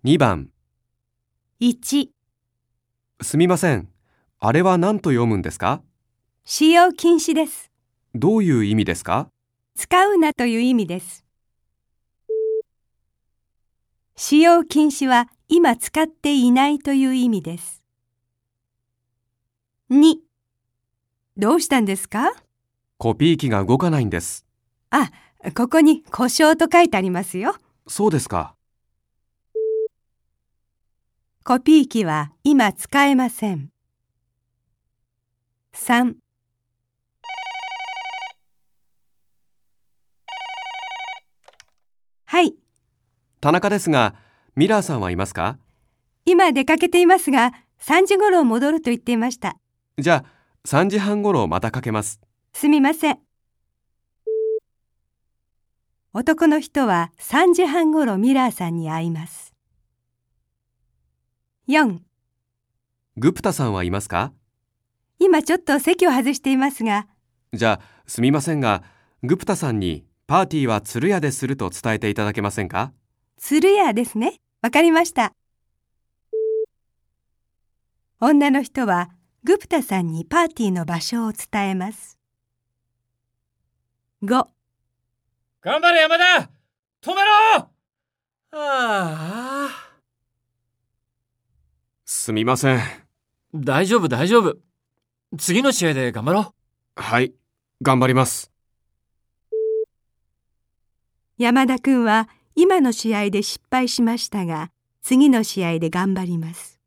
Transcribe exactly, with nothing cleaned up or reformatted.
にばん。 いち、 すみません。あれは何と読むんですか？ 使用禁止です。 どういう意味ですか？ 使うなという意味です。使用禁止は今使っていないという意味です。に、どうしたんですか？ コピー機が動かないんです。 あ、ここに故障と書いてありますよ。 そうですか。 コピー機は今使えません。さん、はい、 田中ですが、ミラーさんはいますか？ 今出かけていますが、さんじごろ戻ると言っていました。 じゃあ、さんじはんごろまたかけます。 すみません。男の人はさんじはんごろミラーさんに会います。よん、 グプタさんはいますか？ 今ちょっと席を外していますが、 じゃあ、すみませんが、グプタさんにパーティーは鶴屋ですると伝えていただけませんか？ 鶴屋ですね。わかりました。女の人はグプタさんにパーティーの場所を伝えます。ご、 頑張れ山田、止めろ。ああ。 すみません。 大丈夫大丈夫。次の試合で頑張ろう。 はい、頑張ります。 山田くんは今の試合で失敗しましたが、次の試合で頑張ります。